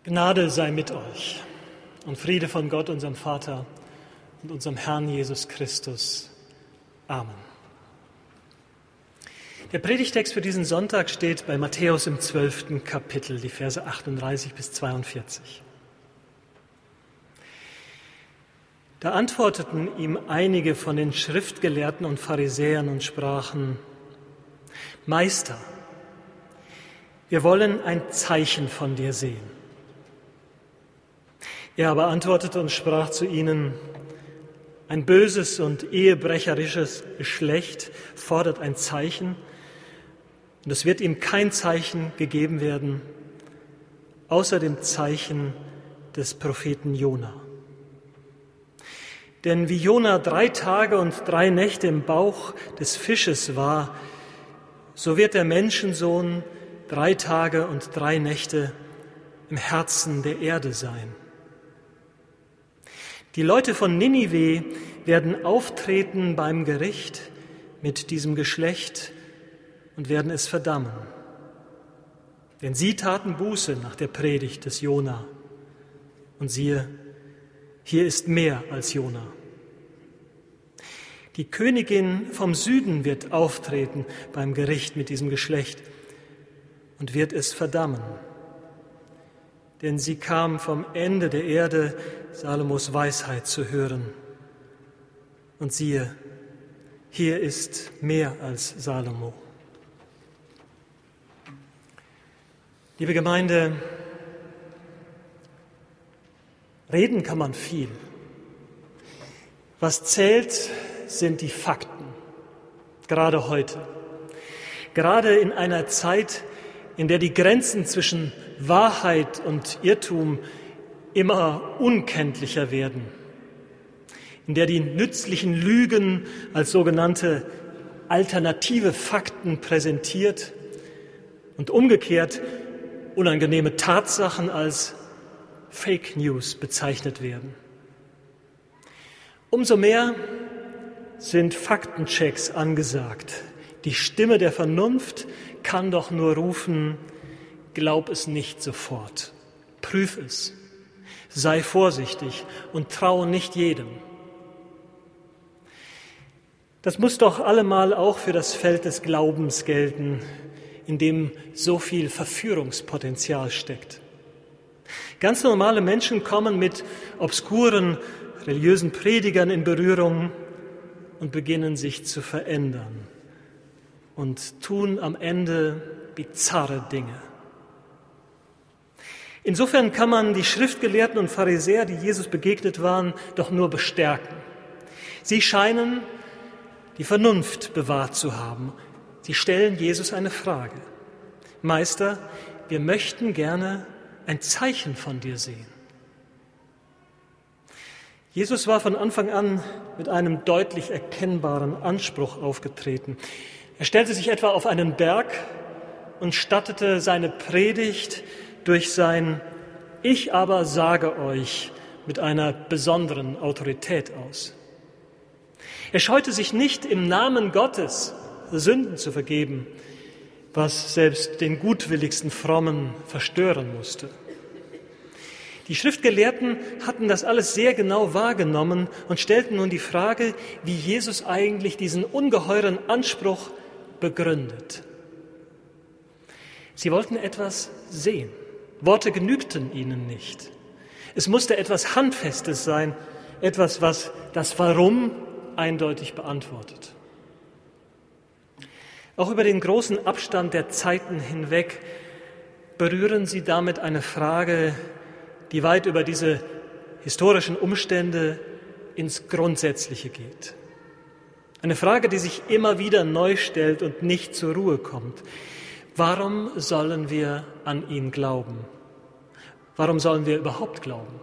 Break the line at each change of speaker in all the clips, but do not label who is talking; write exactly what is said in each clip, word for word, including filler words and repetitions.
Gnade sei mit euch und Friede von Gott, unserem Vater und unserem Herrn Jesus Christus. Amen. Der Predigtext für diesen Sonntag steht bei Matthäus im zwölften Kapitel, die Verse achtunddreißig bis zweiundvierzig. Da antworteten ihm einige von den Schriftgelehrten und Pharisäern und sprachen: Meister, wir wollen ein Zeichen von dir sehen. Er aber antwortete und sprach zu ihnen: Ein böses und ehebrecherisches Geschlecht fordert ein Zeichen, und es wird ihm kein Zeichen gegeben werden, außer dem Zeichen des Propheten Jona. Denn wie Jona drei Tage und drei Nächte im Bauch des Fisches war, so wird der Menschensohn drei Tage und drei Nächte im Herzen der Erde sein. Die Leute von Ninive werden auftreten beim Gericht mit diesem Geschlecht und werden es verdammen. Denn sie taten Buße nach der Predigt des Jona. Und siehe, hier ist mehr als Jona. Die Königin vom Süden wird auftreten beim Gericht mit diesem Geschlecht und wird es verdammen. Denn sie kam vom Ende der Erde, Salomos Weisheit zu hören. Und siehe, hier ist mehr als Salomo. Liebe Gemeinde, reden kann man viel. Was zählt, sind die Fakten, gerade heute. Gerade in einer Zeit, in der die Grenzen zwischen Wahrheit und Irrtum immer unkenntlicher werden, in der die nützlichen Lügen als sogenannte alternative Fakten präsentiert und umgekehrt unangenehme Tatsachen als Fake News bezeichnet werden. Umso mehr sind Faktenchecks angesagt. Die Stimme der Vernunft kann doch nur rufen: Glaub es nicht sofort, prüf es, sei vorsichtig und traue nicht jedem. Das muss doch allemal auch für das Feld des Glaubens gelten, in dem so viel Verführungspotenzial steckt. Ganz normale Menschen kommen mit obskuren religiösen Predigern in Berührung und beginnen sich zu verändern und tun am Ende bizarre Dinge. Insofern kann man die Schriftgelehrten und Pharisäer, die Jesus begegnet waren, doch nur bestärken. Sie scheinen die Vernunft bewahrt zu haben. Sie stellen Jesus eine Frage: Meister, wir möchten gerne ein Zeichen von dir sehen. Jesus war von Anfang an mit einem deutlich erkennbaren Anspruch aufgetreten. Er stellte sich etwa auf einen Berg und stattete seine Predigt durch sein Ich aber sage euch mit einer besonderen Autorität aus. Er scheute sich nicht, im Namen Gottes Sünden zu vergeben, was selbst den gutwilligsten Frommen verstören musste. Die Schriftgelehrten hatten das alles sehr genau wahrgenommen und stellten nun die Frage, wie Jesus eigentlich diesen ungeheuren Anspruch begründet. Sie wollten etwas sehen. Worte genügten ihnen nicht. Es musste etwas Handfestes sein, etwas, was das Warum eindeutig beantwortet. Auch über den großen Abstand der Zeiten hinweg berühren sie damit eine Frage, die weit über diese historischen Umstände ins Grundsätzliche geht. Eine Frage, die sich immer wieder neu stellt und nicht zur Ruhe kommt. Warum sollen wir an ihn glauben? Warum sollen wir überhaupt glauben?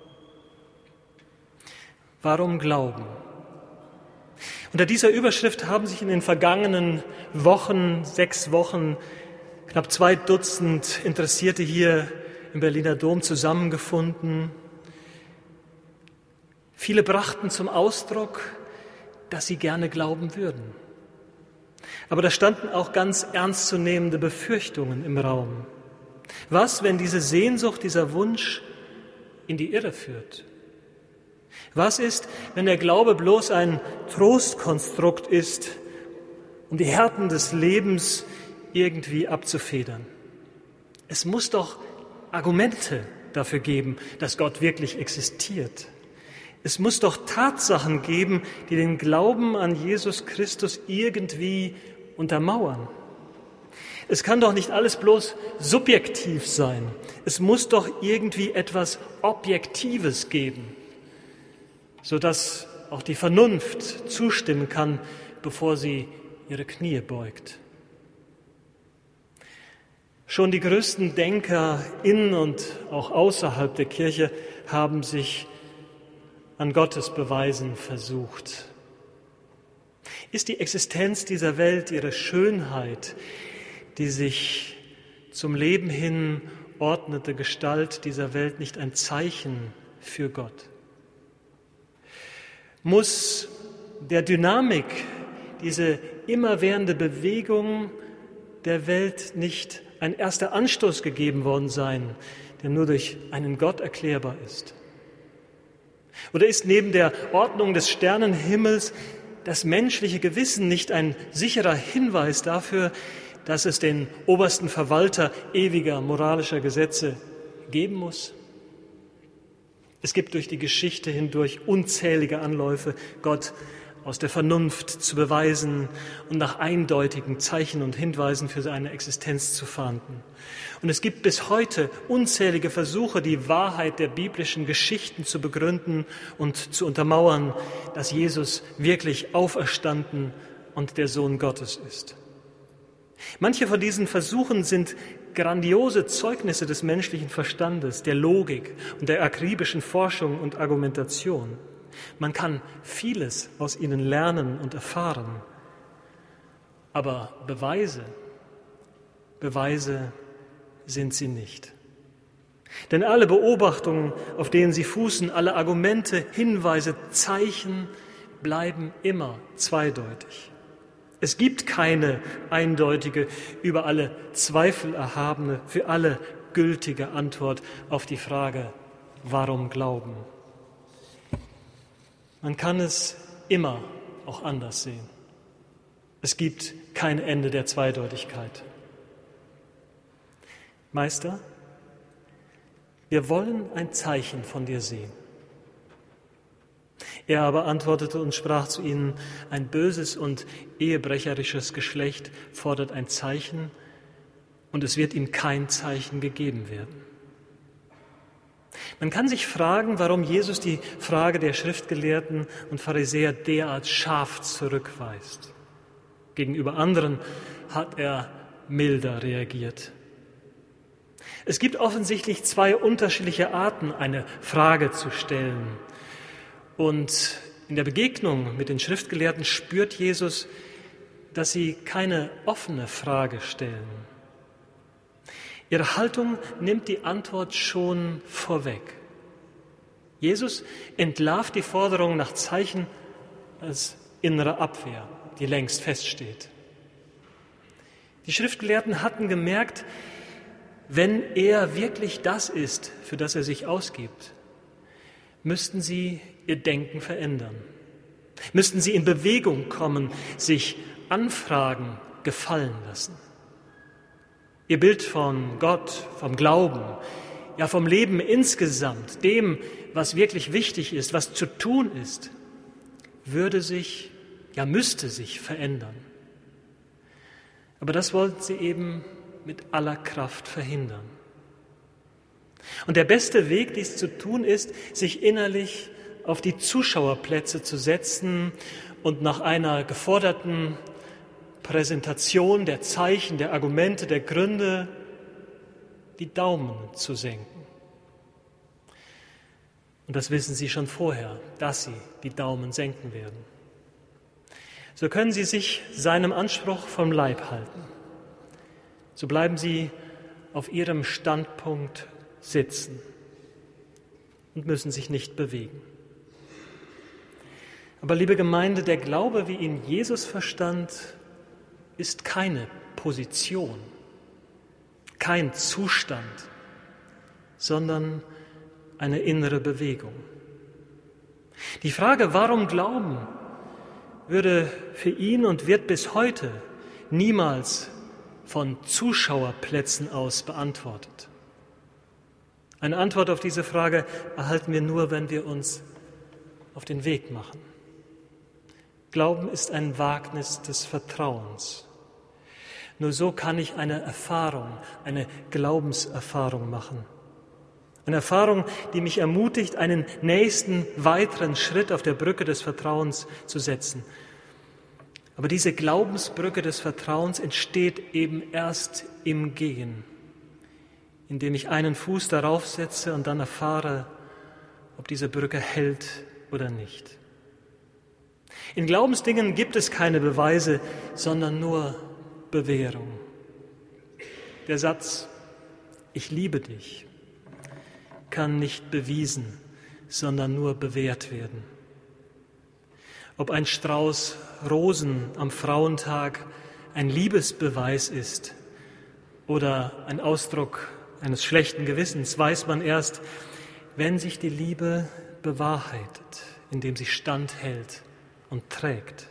Warum glauben? Unter dieser Überschrift haben sich in den vergangenen Wochen, sechs Wochen, knapp zwei Dutzend Interessierte hier im Berliner Dom zusammengefunden. Viele brachten zum Ausdruck, dass sie gerne glauben würden. Aber da standen auch ganz ernstzunehmende Befürchtungen im Raum. Was, wenn diese Sehnsucht, dieser Wunsch in die Irre führt? Was ist, wenn der Glaube bloß ein Trostkonstrukt ist, um die Härten des Lebens irgendwie abzufedern? Es muss doch Argumente dafür geben, dass Gott wirklich existiert. Es muss doch Tatsachen geben, die den Glauben an Jesus Christus irgendwie untermauern. Es kann doch nicht alles bloß subjektiv sein. Es muss doch irgendwie etwas Objektives geben, sodass auch die Vernunft zustimmen kann, bevor sie ihre Knie beugt. Schon die größten Denker in und auch außerhalb der Kirche haben sich an Gottes Beweisen versucht. Ist die Existenz dieser Welt, ihre Schönheit, die sich zum Leben hin ordnete Gestalt dieser Welt nicht ein Zeichen für Gott? Muss der Dynamik, diese immerwährende Bewegung der Welt nicht ein erster Anstoß gegeben worden sein, der nur durch einen Gott erklärbar ist? Oder ist neben der Ordnung des Sternenhimmels das menschliche Gewissen nicht ein sicherer Hinweis dafür, dass es den obersten Verwalter ewiger moralischer Gesetze geben muss? Es gibt durch die Geschichte hindurch unzählige Anläufe, Gott aus der Vernunft zu beweisen und nach eindeutigen Zeichen und Hinweisen für seine Existenz zu fahnden. Und es gibt bis heute unzählige Versuche, die Wahrheit der biblischen Geschichten zu begründen und zu untermauern, dass Jesus wirklich auferstanden und der Sohn Gottes ist. Manche von diesen Versuchen sind grandiose Zeugnisse des menschlichen Verstandes, der Logik und der akribischen Forschung und Argumentation. Man kann vieles aus ihnen lernen und erfahren. Aber Beweise, Beweise sind sie nicht. Denn alle Beobachtungen, auf denen sie fußen, alle Argumente, Hinweise, Zeichen, bleiben immer zweideutig. Es gibt keine eindeutige, über alle Zweifel erhabene, für alle gültige Antwort auf die Frage, warum glauben? Man kann es immer auch anders sehen. Es gibt kein Ende der Zweideutigkeit. Meister, wir wollen ein Zeichen von dir sehen. Er aber antwortete und sprach zu ihnen, ein böses und ehebrecherisches Geschlecht fordert ein Zeichen, und es wird ihm kein Zeichen gegeben werden. Man kann sich fragen, warum Jesus die Frage der Schriftgelehrten und Pharisäer derart scharf zurückweist. Gegenüber anderen hat er milder reagiert. Es gibt offensichtlich zwei unterschiedliche Arten, eine Frage zu stellen. Und in der Begegnung mit den Schriftgelehrten spürt Jesus, dass sie keine offene Frage stellen. Ihre Haltung nimmt die Antwort schon vorweg. Jesus entlarvt die Forderung nach Zeichen als innere Abwehr, die längst feststeht. Die Schriftgelehrten hatten gemerkt, wenn er wirklich das ist, für das er sich ausgibt, müssten sie ihr Denken verändern, müssten sie in Bewegung kommen, sich Anfragen gefallen lassen. Ihr Bild von Gott, vom Glauben, ja vom Leben insgesamt, dem, was wirklich wichtig ist, was zu tun ist, würde sich, ja müsste sich verändern. Aber das wollten sie eben mit aller Kraft verhindern. Und der beste Weg, dies zu tun, ist, sich innerlich auf die Zuschauerplätze zu setzen und nach einer geforderten Präsentation der Zeichen, der Argumente, der Gründe die Daumen zu senken. Und das wissen Sie schon vorher, dass Sie die Daumen senken werden. So können Sie sich seinem Anspruch vom Leib halten. So bleiben Sie auf Ihrem Standpunkt sitzen und müssen sich nicht bewegen. Aber liebe Gemeinde, der Glaube, wie ihn Jesus verstand, ist keine Position, kein Zustand, sondern eine innere Bewegung. Die Frage, warum glauben, würde für ihn und wird bis heute niemals von Zuschauerplätzen aus beantwortet. Eine Antwort auf diese Frage erhalten wir nur, wenn wir uns auf den Weg machen. Glauben ist ein Wagnis des Vertrauens. Nur so kann ich eine Erfahrung, eine Glaubenserfahrung machen. Eine Erfahrung, die mich ermutigt, einen nächsten, weiteren Schritt auf der Brücke des Vertrauens zu setzen. Aber diese Glaubensbrücke des Vertrauens entsteht eben erst im Gehen, indem ich einen Fuß darauf setze und dann erfahre, ob diese Brücke hält oder nicht. In Glaubensdingen gibt es keine Beweise, sondern nur Bewährung. Der Satz, ich liebe dich, kann nicht bewiesen, sondern nur bewährt werden. Ob ein Strauß Rosen am Frauentag ein Liebesbeweis ist oder ein Ausdruck eines schlechten Gewissens, weiß man erst, wenn sich die Liebe bewahrheitet, indem sie standhält und trägt.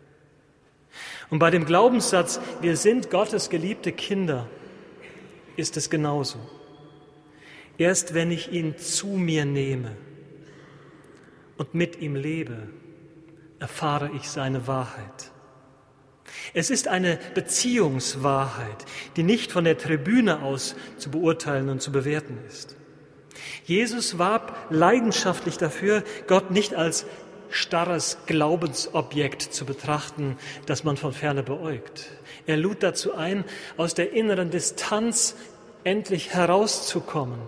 Und bei dem Glaubenssatz, wir sind Gottes geliebte Kinder, ist es genauso. Erst wenn ich ihn zu mir nehme und mit ihm lebe, erfahre ich seine Wahrheit. Es ist eine Beziehungswahrheit, die nicht von der Tribüne aus zu beurteilen und zu bewerten ist. Jesus warb leidenschaftlich dafür, Gott nicht als starres Glaubensobjekt zu betrachten, das man von ferne beäugt. Er lud dazu ein, aus der inneren Distanz endlich herauszukommen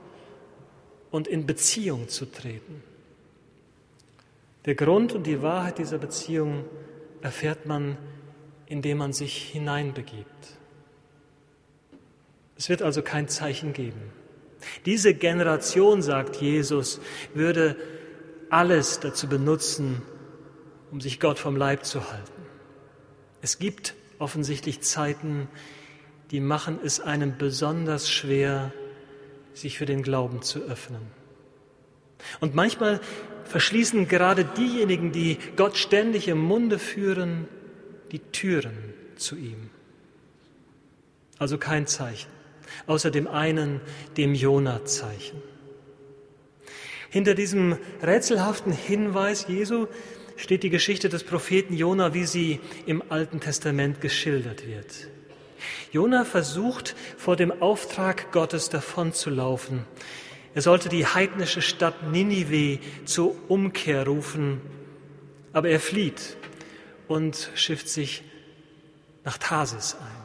und in Beziehung zu treten. Der Grund und die Wahrheit dieser Beziehung erfährt man, indem man sich hineinbegibt. Es wird also kein Zeichen geben. Diese Generation, sagt Jesus, würde alles dazu benutzen, um sich Gott vom Leib zu halten. Es gibt offensichtlich Zeiten, die machen es einem besonders schwer, sich für den Glauben zu öffnen. Und manchmal verschließen gerade diejenigen, die Gott ständig im Munde führen, die Türen zu ihm. Also kein Zeichen, außer dem einen, dem Jona-Zeichen. Hinter diesem rätselhaften Hinweis Jesu steht die Geschichte des Propheten Jona, wie sie im Alten Testament geschildert wird. Jona versucht, vor dem Auftrag Gottes davonzulaufen. Er sollte die heidnische Stadt Ninive zur Umkehr rufen, aber er flieht und schifft sich nach Tarsis ein.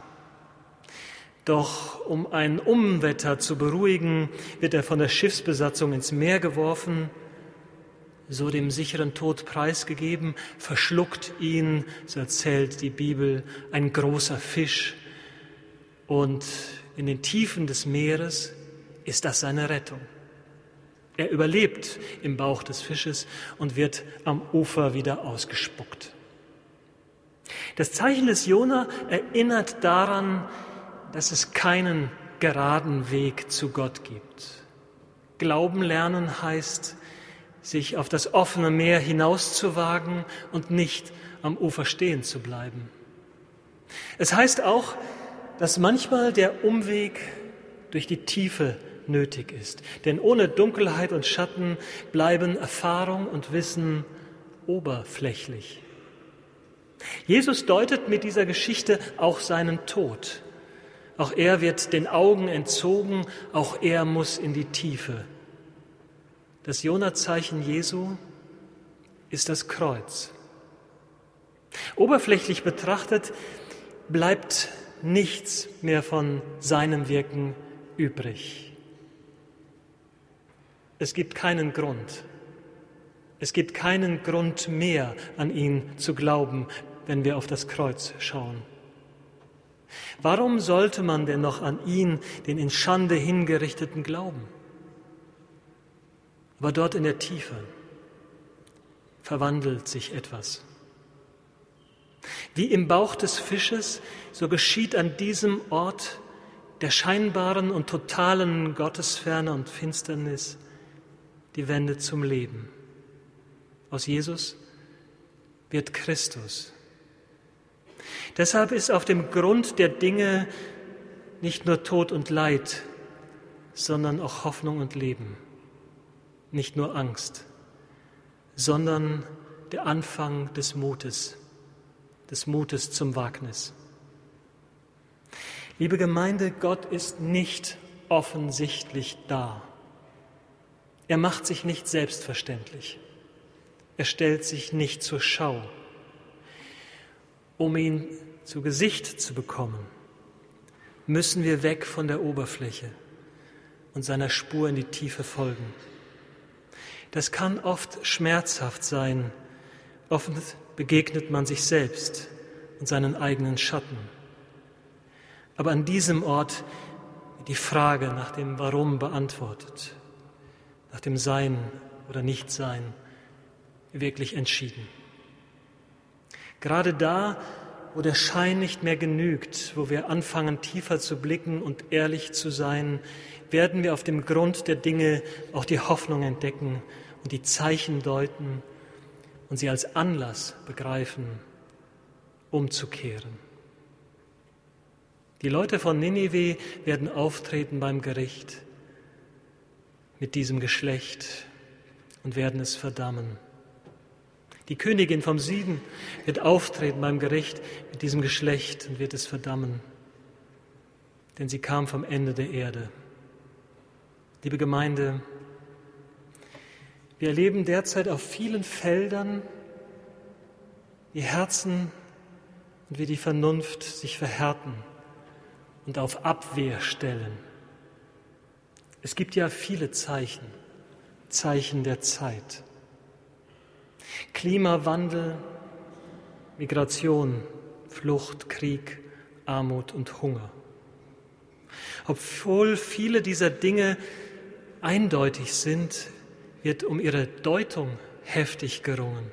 Doch um ein Unwetter zu beruhigen, wird er von der Schiffsbesatzung ins Meer geworfen, so dem sicheren Tod preisgegeben, verschluckt ihn, so erzählt die Bibel, ein großer Fisch. Und in den Tiefen des Meeres ist das seine Rettung. Er überlebt im Bauch des Fisches und wird am Ufer wieder ausgespuckt. Das Zeichen des Jona erinnert daran, dass es keinen geraden Weg zu Gott gibt. Glauben lernen heißt, sich auf das offene Meer hinauszuwagen und nicht am Ufer stehen zu bleiben. Es heißt auch, dass manchmal der Umweg durch die Tiefe nötig ist. Denn ohne Dunkelheit und Schatten bleiben Erfahrung und Wissen oberflächlich. Jesus deutet mit dieser Geschichte auch seinen Tod. Auch er wird den Augen entzogen, auch er muss in die Tiefe. Das Jona-Zeichen Jesu ist das Kreuz. Oberflächlich betrachtet bleibt nichts mehr von seinem Wirken übrig. Es gibt keinen Grund. Es gibt keinen Grund mehr, an ihn zu glauben, wenn wir auf das Kreuz schauen. Warum sollte man denn noch an ihn, den in Schande hingerichteten, glauben? Aber dort in der Tiefe verwandelt sich etwas. Wie im Bauch des Fisches, so geschieht an diesem Ort der scheinbaren und totalen Gottesferne und Finsternis die Wende zum Leben. Aus Jesus wird Christus. Deshalb ist auf dem Grund der Dinge nicht nur Tod und Leid, sondern auch Hoffnung und Leben. Nicht nur Angst, sondern der Anfang des Mutes, des Mutes zum Wagnis. Liebe Gemeinde, Gott ist nicht offensichtlich da. Er macht sich nicht selbstverständlich. Er stellt sich nicht zur Schau. Um ihn zu Gesicht zu bekommen, müssen wir weg von der Oberfläche und seiner Spur in die Tiefe folgen. Das kann oft schmerzhaft sein. Oft begegnet man sich selbst und seinen eigenen Schatten. Aber an diesem Ort wird die Frage nach dem Warum beantwortet, nach dem Sein oder Nichtsein wirklich entschieden. Gerade da, wo der Schein nicht mehr genügt, wo wir anfangen, tiefer zu blicken und ehrlich zu sein, werden wir auf dem Grund der Dinge auch die Hoffnung entdecken und die Zeichen deuten und sie als Anlass begreifen, umzukehren. Die Leute von Ninive werden auftreten beim Gericht mit diesem Geschlecht und werden es verdammen. Die Königin vom Süden wird auftreten beim Gericht mit diesem Geschlecht und wird es verdammen, denn sie kam vom Ende der Erde. Liebe Gemeinde, wir erleben derzeit auf vielen Feldern, wie Herzen und wie die Vernunft sich verhärten und auf Abwehr stellen. Es gibt ja viele Zeichen, Zeichen der Zeit. Klimawandel, Migration, Flucht, Krieg, Armut und Hunger. Obwohl viele dieser Dinge eindeutig sind, wird um ihre Deutung heftig gerungen.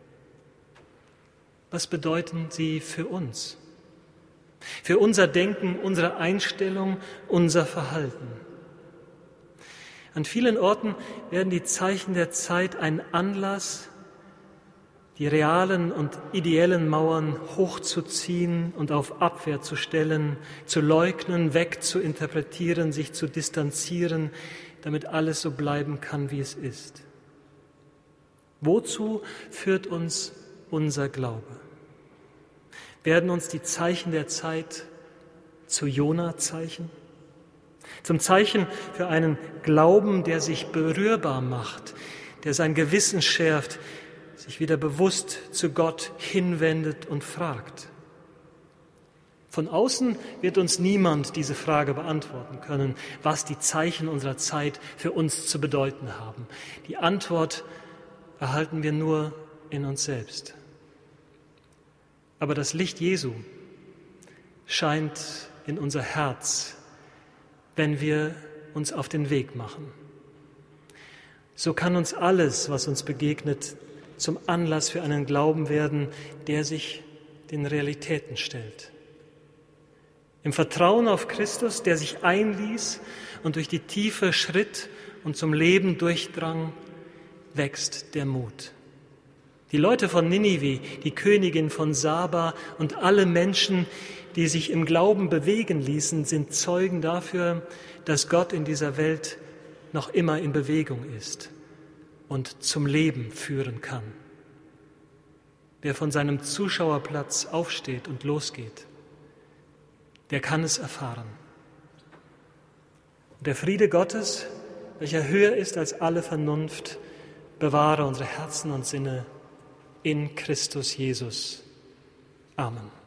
Was bedeuten sie für uns? Für unser Denken, unsere Einstellung, unser Verhalten? An vielen Orten werden die Zeichen der Zeit ein Anlass, die realen und ideellen Mauern hochzuziehen und auf Abwehr zu stellen, zu leugnen, wegzuinterpretieren, sich zu distanzieren, damit alles so bleiben kann, wie es ist. Wozu führt uns unser Glaube? Werden uns die Zeichen der Zeit zu Jona-Zeichen? Zum Zeichen für einen Glauben, der sich berührbar macht, der sein Gewissen schärft, sich wieder bewusst zu Gott hinwendet und fragt. Von außen wird uns niemand diese Frage beantworten können, was die Zeichen unserer Zeit für uns zu bedeuten haben. Die Antwort erhalten wir nur in uns selbst. Aber das Licht Jesu scheint in unser Herz, wenn wir uns auf den Weg machen. So kann uns alles, was uns begegnet, zum Anlass für einen Glauben werden, der sich den Realitäten stellt. Im Vertrauen auf Christus, der sich einließ und durch die Tiefe schritt und zum Leben durchdrang, wächst der Mut. Die Leute von Ninive, die Königin von Saba und alle Menschen, die sich im Glauben bewegen ließen, sind Zeugen dafür, dass Gott in dieser Welt noch immer in Bewegung ist und zum Leben führen kann. Wer von seinem Zuschauerplatz aufsteht und losgeht, der kann es erfahren. Und der Friede Gottes, welcher höher ist als alle Vernunft, bewahre unsere Herzen und Sinne in Christus Jesus. Amen.